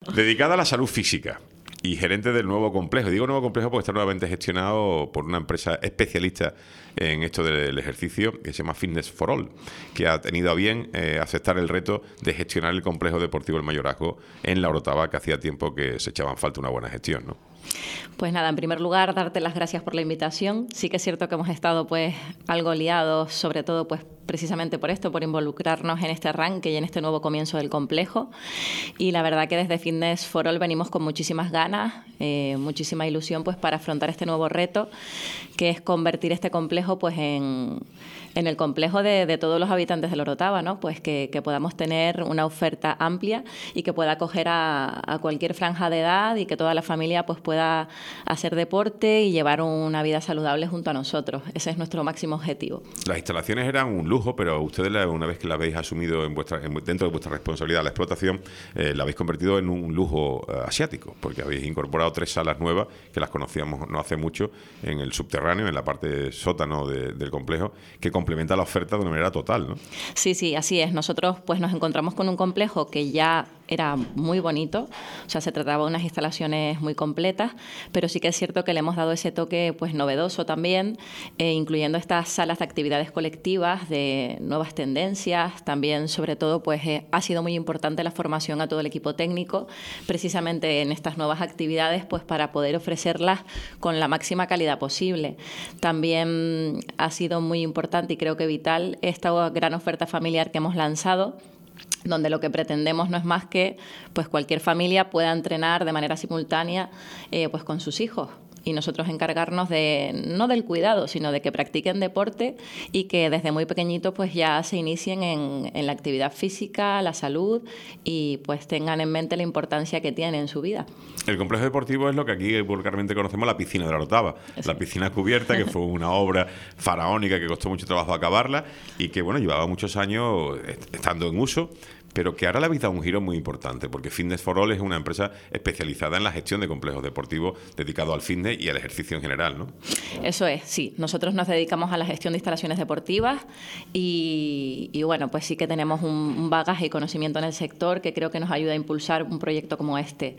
Dedicada a la salud física y gerente del nuevo complejo. Digo nuevo complejo porque está nuevamente gestionado por una empresa especialista en esto del ejercicio que se llama Fitness for All, que ha tenido a bien aceptar el reto de gestionar el complejo deportivo El Mayorazgo en La Orotava, que hacía tiempo que se echaba en falta una buena gestión, ¿no? Pues nada, en primer lugar, darte las gracias por la invitación. Sí que es cierto que hemos estado pues algo liados, sobre todo pues precisamente por esto, por involucrarnos en este arranque y en este nuevo comienzo del complejo. Y la verdad que desde Fitness for All venimos con muchísimas ganas, muchísima ilusión pues para afrontar este nuevo reto, que es convertir este complejo pues en el complejo de todos los habitantes de La Orotava, ¿no? Pues que podamos tener una oferta amplia y que pueda acoger a cualquier franja de edad y que toda la familia pues pueda hacer deporte y llevar una vida saludable junto a nosotros. Ese es nuestro máximo objetivo. Las instalaciones eran un lujo, pero ustedes, una vez que la habéis asumido dentro de vuestra responsabilidad la explotación, la habéis convertido en un lujo asiático, porque habéis incorporado 3 salas nuevas que las conocíamos no hace mucho en el subterráneo, en la parte sótano del complejo, que complementa la oferta de una manera total, ¿no? Sí, así es. Nosotros pues nos encontramos con un complejo que ya era muy bonito, o sea, se trataba de unas instalaciones muy completas, pero sí que es cierto que le hemos dado ese toque pues novedoso también, incluyendo estas salas de actividades colectivas, de nuevas tendencias, también sobre todo pues ha sido muy importante la formación a todo el equipo técnico, precisamente en estas nuevas actividades pues para poder ofrecerlas con la máxima calidad posible. También ha sido muy importante y creo que vital esta gran oferta familiar que hemos lanzado, donde lo que pretendemos no es más que pues cualquier familia pueda entrenar de manera simultánea pues con sus hijos. Y nosotros encargarnos no del cuidado, sino de que practiquen deporte y que desde muy pequeñitos pues ya se inicien en la actividad física, la salud y pues tengan en mente la importancia que tiene en su vida. El complejo deportivo es lo que aquí vulgarmente conocemos la piscina de La Orotava, la piscina cubierta, que fue una obra faraónica que costó mucho trabajo acabarla y que bueno, llevaba muchos años estando en uso, pero que ahora le habéis dado un giro muy importante, porque Fitness for All es una empresa especializada en la gestión de complejos deportivos dedicado al fitness y al ejercicio en general, ¿no? Eso es, sí. Nosotros nos dedicamos a la gestión de instalaciones deportivas y bueno, pues sí que tenemos un bagaje y conocimiento en el sector que creo que nos ayuda a impulsar un proyecto como este.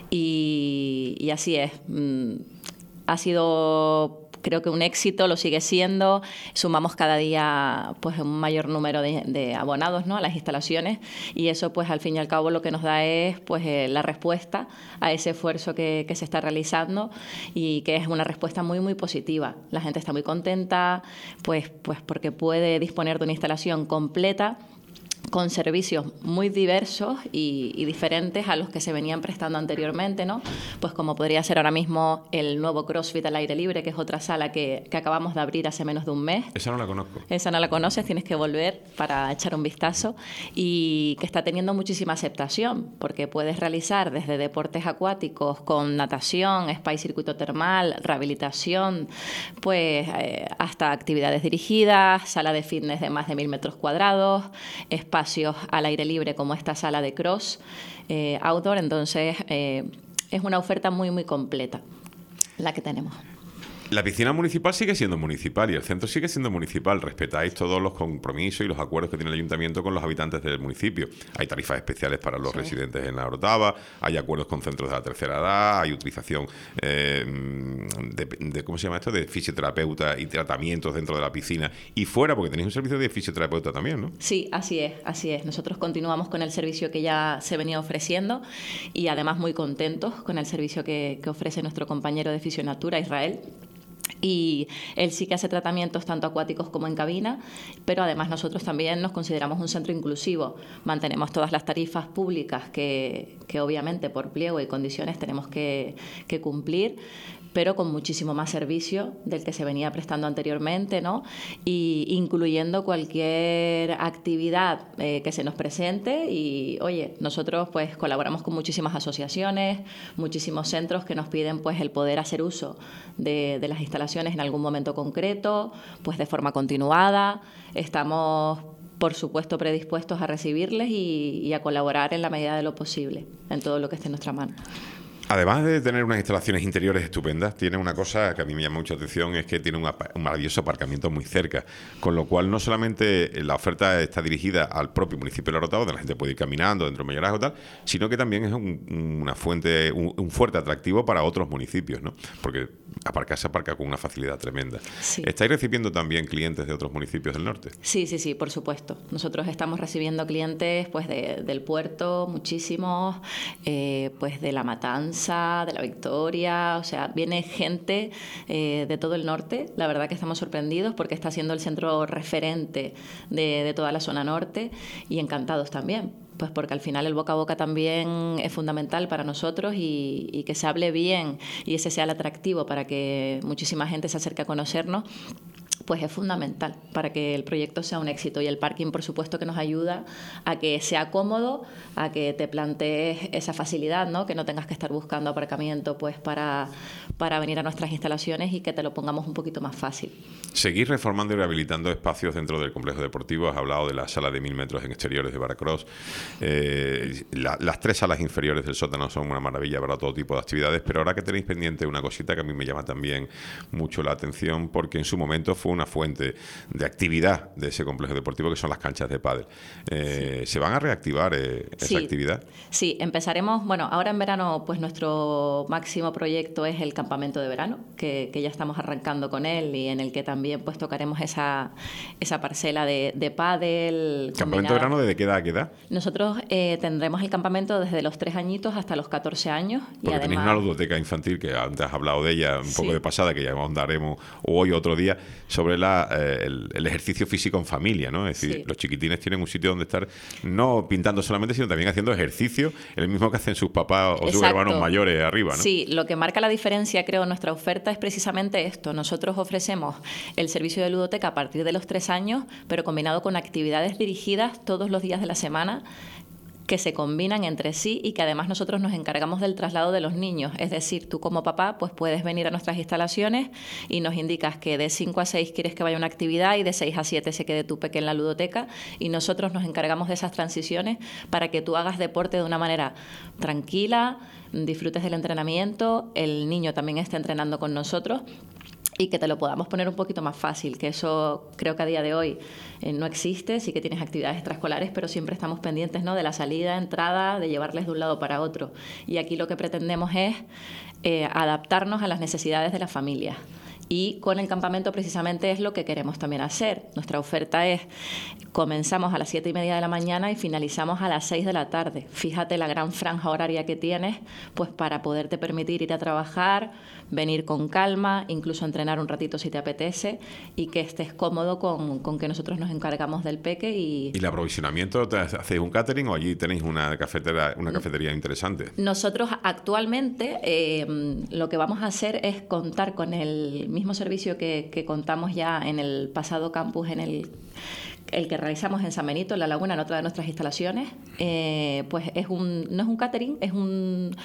Y así es. Ha sido, creo que un éxito, lo sigue siendo. Sumamos cada día pues un mayor número de abonados, ¿no?, a las instalaciones y eso pues al fin y al cabo lo que nos da es pues la respuesta a ese esfuerzo que se está realizando y que es una respuesta muy muy positiva. La gente está muy contenta pues porque puede disponer de una instalación completa con servicios muy diversos y diferentes a los que se venían prestando anteriormente, ¿no? Pues como podría ser ahora mismo el nuevo CrossFit al aire libre, que es otra sala que acabamos de abrir hace menos de un mes. Esa no la conozco. Esa no la conoces, tienes que volver para echar un vistazo y que está teniendo muchísima aceptación porque puedes realizar desde deportes acuáticos con natación, spa y circuito termal, rehabilitación, pues hasta actividades dirigidas, sala de fitness de más de 1000 metros cuadrados, espacios al aire libre como esta sala de cross outdoor. Entonces es una oferta muy muy completa la que tenemos. La piscina municipal sigue siendo municipal y el centro sigue siendo municipal. Respetáis todos los compromisos y los acuerdos que tiene el ayuntamiento con los habitantes del municipio. Hay tarifas especiales para los residentes en La Orotava, hay acuerdos con centros de la tercera edad, hay utilización de ¿cómo se llama esto?, de fisioterapeuta y tratamientos dentro de la piscina y fuera, porque tenéis un servicio de fisioterapeuta también, ¿no? Sí, así es. Nosotros continuamos con el servicio que ya se venía ofreciendo y además muy contentos con el servicio que ofrece nuestro compañero de Fisionatura, Israel. Y él sí que hace tratamientos tanto acuáticos como en cabina, pero además nosotros también nos consideramos un centro inclusivo. Mantenemos todas las tarifas públicas que obviamente por pliego y condiciones tenemos que cumplir, pero con muchísimo más servicio del que se venía prestando anteriormente, ¿no? Y incluyendo cualquier actividad que se nos presente. Y, oye, nosotros pues colaboramos con muchísimas asociaciones, muchísimos centros que nos piden pues el poder hacer uso de las instalaciones en algún momento concreto, pues de forma continuada. Estamos, por supuesto, predispuestos a recibirles y a colaborar en la medida de lo posible, en todo lo que esté en nuestra mano. Además de tener unas instalaciones interiores estupendas, tiene una cosa que a mí me llama mucha atención, es que tiene un maravilloso aparcamiento muy cerca, con lo cual no solamente la oferta está dirigida al propio municipio de La Orotava, donde la gente puede ir caminando dentro del mayorazgo y tal, sino que también es una fuente, un fuerte atractivo para otros municipios, ¿no? Porque se aparca con una facilidad tremenda. Sí. ¿Estáis recibiendo también clientes de otros municipios del norte? Sí, por supuesto. Nosotros estamos recibiendo clientes pues del puerto, muchísimos, pues de La Matanza, de La Victoria, o sea, viene gente de todo el norte. La verdad que estamos sorprendidos porque está siendo el centro referente de toda la zona norte y encantados también. Pues porque al final el boca a boca también es fundamental para nosotros y que se hable bien y ese sea el atractivo para que muchísima gente se acerque a conocernos, pues es fundamental para que el proyecto sea un éxito. Y el parking, por supuesto, que nos ayuda a que sea cómodo, a que te plantees esa facilidad, ¿no? Que no tengas que estar buscando aparcamiento pues para venir a nuestras instalaciones y que te lo pongamos un poquito más fácil. Seguir reformando y rehabilitando espacios dentro del complejo deportivo. Has hablado de la sala de 1000 metros en exteriores de Baracross. Las 3 salas inferiores del sótano son una maravilla para todo tipo de actividades, pero ahora que tenéis pendiente una cosita que a mí me llama también mucho la atención, porque en su momento fue una fuente de actividad de ese complejo deportivo, que son las canchas de pádel. Sí. ¿Se van a reactivar esa actividad? Sí, empezaremos, bueno, ahora en verano pues nuestro máximo proyecto es el campamento de verano, que ya estamos arrancando con él y en el que también pues tocaremos esa parcela de pádel. ¿Campamento de verano desde qué edad a qué edad? Nosotros tendremos el campamento desde los 3 añitos hasta los 14 años. Porque y tenéis además, una ludoteca infantil que antes has hablado de ella un poco sí, de pasada, que ya ahondaremos hoy o otro día, sobre el ejercicio físico en familia, ¿no? Es decir, sí, los chiquitines tienen un sitio donde estar no pintando solamente, sino también haciendo ejercicio, el mismo que hacen sus papás o sus exacto, hermanos mayores arriba, ¿no? Sí, lo que marca la diferencia, creo, en nuestra oferta es precisamente esto. Nosotros ofrecemos el servicio de ludoteca a partir de los 3 años, pero combinado con actividades dirigidas todos los días de la semana que se combinan entre sí y que además nosotros nos encargamos del traslado de los niños. Es decir, tú como papá pues puedes venir a nuestras instalaciones y nos indicas que de 5 a 6 quieres que vaya a una actividad y de 6 a 7 se quede tu peque en la ludoteca y nosotros nos encargamos de esas transiciones para que tú hagas deporte de una manera tranquila, disfrutes del entrenamiento, el niño también esté entrenando con nosotros y que te lo podamos poner un poquito más fácil, que eso creo que a día de hoy no existe. Sí que tienes actividades extraescolares, pero siempre estamos pendientes, ¿no?, de la salida, entrada, de llevarles de un lado para otro. Y aquí lo que pretendemos es adaptarnos a las necesidades de las familias. Y con el campamento precisamente es lo que queremos también hacer. Nuestra oferta es, comenzamos a las 7:30 de la mañana y finalizamos a las 6 de la tarde. Fíjate la gran franja horaria que tienes, pues para poderte permitir ir a trabajar, venir con calma, incluso entrenar un ratito si te apetece y que estés cómodo con que nosotros nos encargamos del peque. ¿Y el aprovisionamiento? ¿Hacéis un catering o allí tenéis una cafetería interesante? Nosotros actualmente lo que vamos a hacer es contar con el mismo servicio que contamos ya en el pasado campus, en el que realizamos en San Benito, en La Laguna, en otra de nuestras instalaciones. Pues no es un catering, es un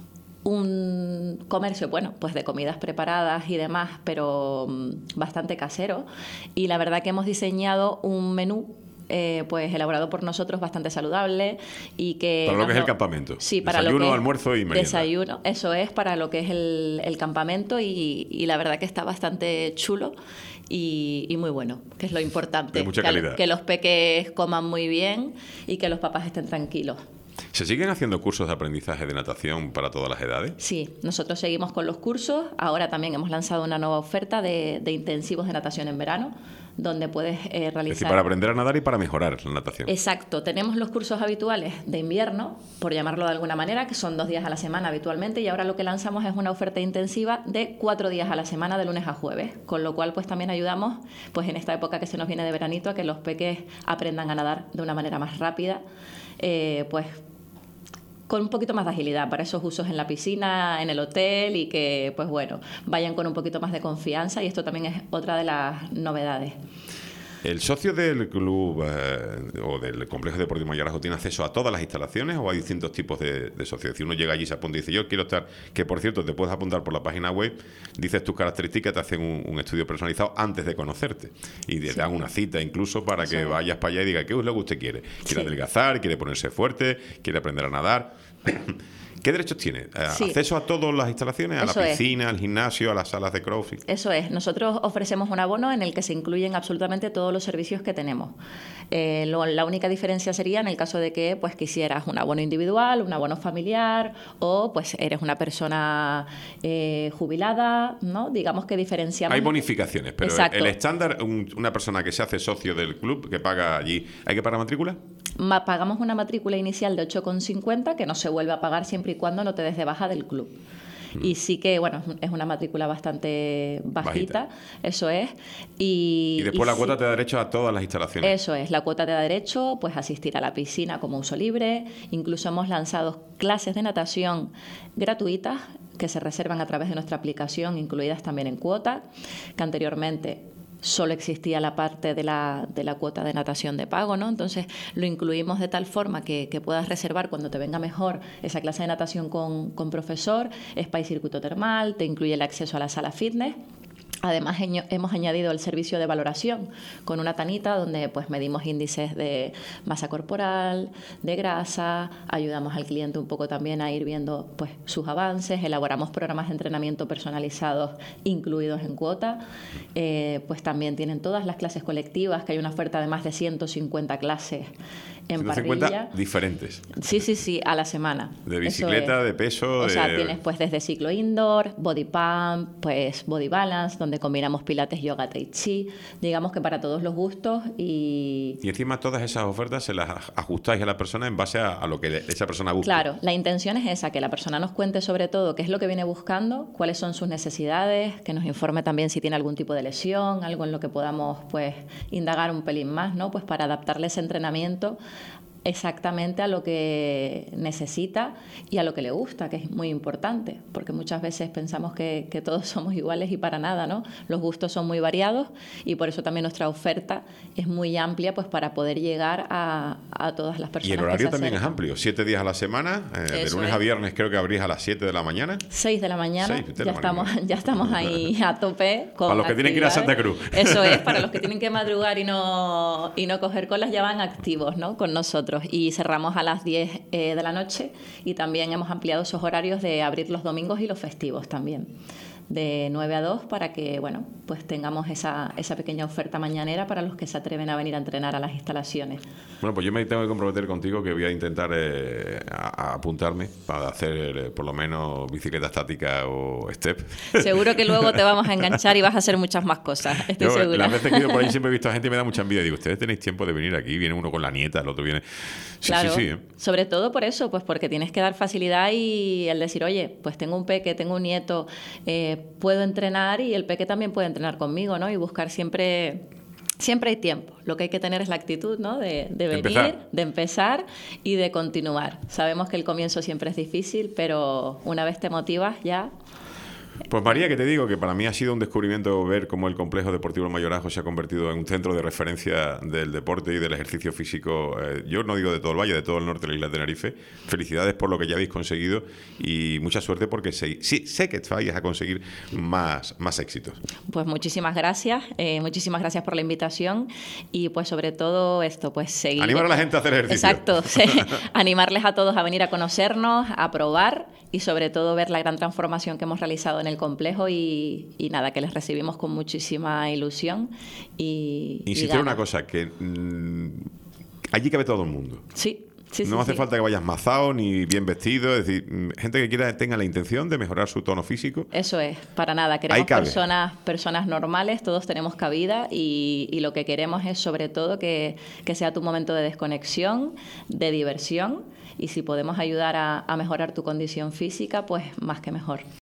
comercio, bueno, pues de comidas preparadas y demás, pero bastante casero. Y la verdad que hemos diseñado un menú pues elaborado por nosotros, bastante saludable y que... Para lo que es el campamento. Sí, para desayuno, lo que es almuerzo y merienda. Desayuno, eso es para lo que es el campamento y la verdad que está bastante chulo y muy bueno, que es lo importante. De mucha calidad. Que los peques coman muy bien y que los papás estén tranquilos. ¿Se siguen haciendo cursos de aprendizaje de natación para todas las edades? Sí, nosotros seguimos con los cursos. Ahora también hemos lanzado una nueva oferta de intensivos de natación en verano, donde puedes realizar... Es decir, para aprender a nadar y para mejorar la natación. Exacto. Tenemos los cursos habituales de invierno, por llamarlo de alguna manera, que son 2 días a la semana habitualmente, y ahora lo que lanzamos es una oferta intensiva de 4 días a la semana, de lunes a jueves, con lo cual pues también ayudamos pues en esta época que se nos viene de veranito a que los peques aprendan a nadar de una manera más rápida, pues con un poquito más de agilidad para esos usos en la piscina, en el hotel y que, pues bueno, vayan con un poquito más de confianza y esto también es otra de las novedades. ¿El socio del club o del complejo deportivo Mayorazgo tiene acceso a todas las instalaciones o hay distintos tipos de socios? Si uno llega allí, se apunta y dice, yo quiero estar, que por cierto te puedes apuntar por la página web, dices tus características, te hacen un estudio personalizado antes de conocerte y te dan una cita incluso para que vayas para allá y diga qué es lo que usted quiere. ¿Quiere adelgazar? ¿Quiere ponerse fuerte? ¿Quiere aprender a nadar? ¿Qué derechos tiene? Sí. ¿Acceso a todas las instalaciones? ¿A Eso la piscina, al gimnasio, a las salas de CrossFit? Eso es. Nosotros ofrecemos un abono en el que se incluyen absolutamente todos los servicios que tenemos. La única diferencia sería en el caso de que pues quisieras un abono individual, un abono familiar o pues eres una persona jubilada, ¿no? Digamos que diferenciamos. Hay bonificaciones, pero Exacto. el estándar, una persona que se hace socio del club, que paga allí, ¿hay que pagar matrícula? Pagamos una matrícula inicial de 8,50 que no se vuelve a pagar siempre y cuando no te des de baja del club. Y sí que, bueno, es una matrícula bastante bajita. Eso es. Y después la cuota sí, te da derecho a todas las instalaciones. eso es, la cuota te da derecho pues a asistir a la piscina como uso libre. Incluso hemos lanzado clases de natación gratuitas que se reservan a través de nuestra aplicación, incluidas también en cuota, que anteriormente solo existía la parte de la cuota de natación de pago, ¿no? Entonces lo incluimos de tal forma que puedas reservar cuando te venga mejor esa clase de natación con profesor, spa y circuito termal, te incluye el acceso a la sala fitness. Además, hemos añadido el servicio de valoración con una tanita donde pues medimos índices de masa corporal, de grasa, ayudamos al cliente un poco también a ir viendo pues sus avances, elaboramos programas de entrenamiento personalizados incluidos en cuota, pues también tienen todas las clases colectivas, que hay una oferta de más de 150 clases en 150 parrilla. Diferentes. Sí, a la semana. De bicicleta, de peso. O sea, tienes pues desde ciclo indoor, body pump, pues body balance, donde combinamos pilates, yoga, tai chi, digamos que para todos los gustos y encima todas esas ofertas se las ajustáis a la persona en base a lo que esa persona busca. Claro, la intención es esa, que la persona nos cuente sobre todo qué es lo que viene buscando, cuáles son sus necesidades, que nos informe también si tiene algún tipo de lesión, algo en lo que podamos pues indagar un pelín más, ¿no? Pues para adaptarle ese entrenamiento exactamente a lo que necesita y a lo que le gusta, que es muy importante, porque muchas veces pensamos que todos somos iguales y para nada, ¿no? Los gustos son muy variados y por eso también nuestra oferta es muy amplia pues para poder llegar a todas las personas. Y el horario que se también es acercan. amplio, 7 días a la semana, de Eso lunes es. a viernes creo que abrís a las 7 de la mañana. 6 de la mañana, 6 de la mañana. ya estamos ahí a tope con Para los que tienen que ir a Santa actividades. Cruz. Eso es, para los que tienen que madrugar y no coger colas ya van activos, ¿no? Con nosotros y cerramos a las 10 de la noche y también hemos ampliado esos horarios de abrir los domingos y los festivos también, de 9 a 2 para que, bueno, pues tengamos esa pequeña oferta mañanera para los que se atreven a venir a entrenar a las instalaciones. Bueno, pues yo me tengo que comprometer contigo que voy a intentar a apuntarme para hacer por lo menos bicicleta estática o step. Seguro que luego te vamos a enganchar y vas a hacer muchas más cosas, estoy Yo, segura. las veces que he ido por ahí siempre he visto a gente y me da mucha envidia. Digo, ustedes tenéis tiempo de venir aquí, viene uno con la nieta, el otro viene... Sí, Claro, sí. sobre todo por eso, pues porque tienes que dar facilidad y el decir, oye, pues tengo un peque, tengo un nieto, puedo entrenar y el peque también puede entrenar conmigo, ¿no? Y buscar siempre hay tiempo. Lo que hay que tener es la actitud, ¿no? De venir, de empezar y de continuar. Sabemos que el comienzo siempre es difícil, pero una vez te motivas ya... Pues María, que te digo que para mí ha sido un descubrimiento ver cómo el Complejo Deportivo El Mayorazgo se ha convertido en un centro de referencia del deporte y del ejercicio físico. Yo no digo de todo el valle, de todo el norte de la isla de Tenerife. Felicidades por lo que ya habéis conseguido y mucha suerte porque sí, sé que vais a conseguir más éxitos. Pues muchísimas gracias por la invitación y pues sobre todo esto, pues seguir... Animar a la gente a hacer ejercicio. Exacto, sí. Animarles a todos a venir a conocernos, a probar y sobre todo ver la gran transformación que hemos realizado en el complejo y nada, que les recibimos con muchísima ilusión y insistir en una cosa, que allí cabe todo el mundo. Sí. No hace falta que vayas mazado ni bien vestido, es decir, gente que tenga la intención de mejorar su tono físico. Eso es, para nada, queremos personas normales, todos tenemos cabida y lo que queremos es sobre todo que sea tu momento de desconexión, de diversión y si podemos ayudar a mejorar tu condición física, pues más que mejor.